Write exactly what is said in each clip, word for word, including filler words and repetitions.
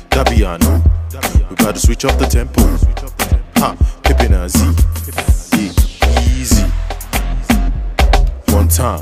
Dabiano. We got to switch up the tempo. Ha, Pippin and Z. Yeah, easy. One time.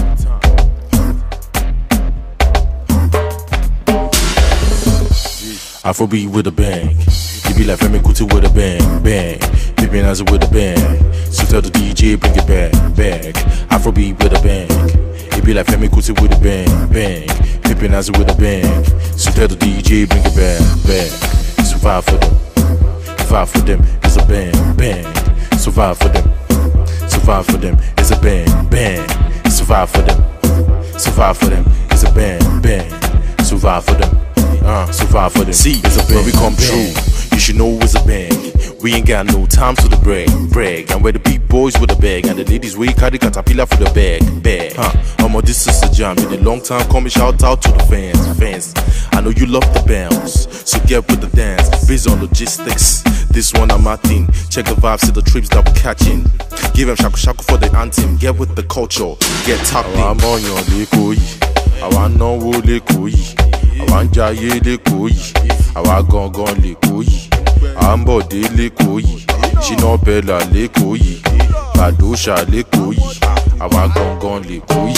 Afrobeat with a bang. You be like Femi Kuti with a bang, bang. Pippin as with a bang. So tell the D J bring it back, back. Afrobeat with a bang. You be like Femi Kuti with a bang, bang. Pippin as with a bang. So tell the D J bring it back, back. Survive for them, survive for them. It's a bang, bang. Survive for them, survive for them. It's a bang, bang. Survive for them, survive for them. It's a bang, bang. Survive for them. Uh, survive for them. See, it's a bang, when we come true. You should know it's a bang. We ain't got no time to the brag, brag. And where the big boys with the bag, and the ladies we carry caterpillar for the bag, bag. Huh? Um, this is a jam. Been a long time coming. Shout out to the fans, fans. I know you love the bounce, so get with the dance. Based on logistics, this one I'm my thing. Check the vibes to the trips that we're catching. Give them shaku shaku for the anthem. Get with the culture, get tapping. I'm on your lekoi. I want no wo lekoi. I want jaye lekoi. I want gone gone lekoi. Ambode lekoyi, Shina Bella lekoyi, Badosha lekoyi, Awa Gongon lekoyi.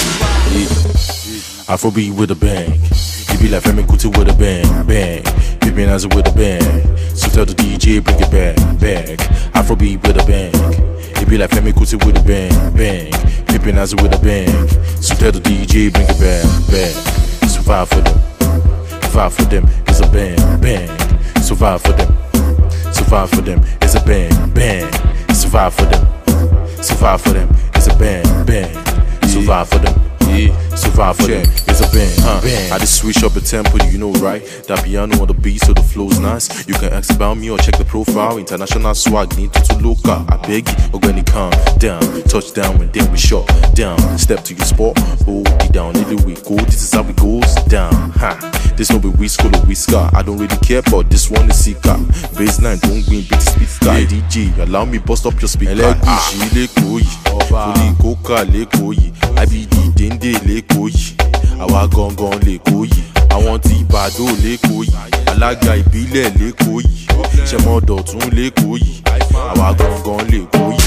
Afrobeat with a bang. You be like Femi Kuti with a bang, bang. Pippin as with a bang. So tell the D J bring it back, back. Afrobeat with a bang. You be like Femi Kuti with a bang, bang. Pippin as with a bang. So tell the D J bring it back, back. Survive for them, survive for them. It's a bang, bang. Survive for them. Survive for them, it's a bang, bang. Survive for them, survive for them, it's a bang, bang. Survive for them, yeah. Survive for them, it's a bang, uh, bang. I just switch up the tempo, you know, right? That piano on the beat, so the flow's nice. You can ask about me or check the profile. International swag, need to, to look up. I beg you, or when you calm down, touch down and then we shut down. Step to your spot, hold it down, little we go. This is how it goes down, ha. This no be we school or we scar. I don't really care, but this one is seeker. Baseline, don't win, beat the speaker. Hey D J, allow me bust up your speaker. Elegushi lekoyi, Fuli Koka lekoyi, I B D Dende lekoyi, Awa Gongon lekoyi, I want Ibado lekoyi, Alaga Ibile lekoyi, Shemo Dotun lekoyi, Awa Gongon lekoyi.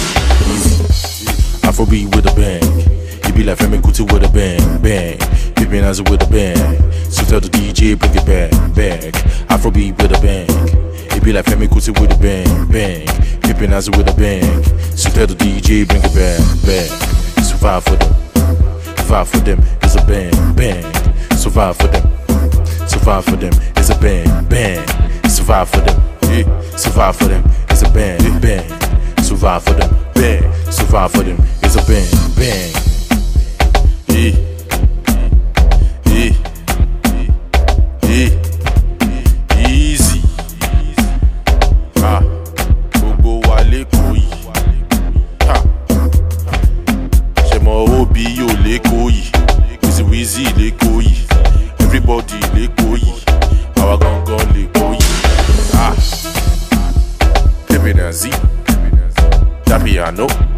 Afrobeat with a bang. You be like Femi Kuti with a bang, bang. Pippin as with a bang. So tell the D J bring it back, back. Afrobeat with a bang. You be like Femi Kuti with a bang, bang. Pippin as with a bang. So tell the D J bring it back, back. Survive for them, survive for them. It's a bang, bang. Survive for them, survive for them. It's a bang, bang. Survive for them, yeah. Survive for them. It's a bang, bang. Survive for them, bang. Survive for them. It's a bang, bang. Yeah. Yeah. Yeah. Easy. Ah. Gbogbo wa lekoyi. Ha. Shemo Obi yo lekoyi. Wizzy Wizzy lekoyi. Everybody lekoyi. Awa Gongon lekoyi. Ah. Pippin and Z. That piano.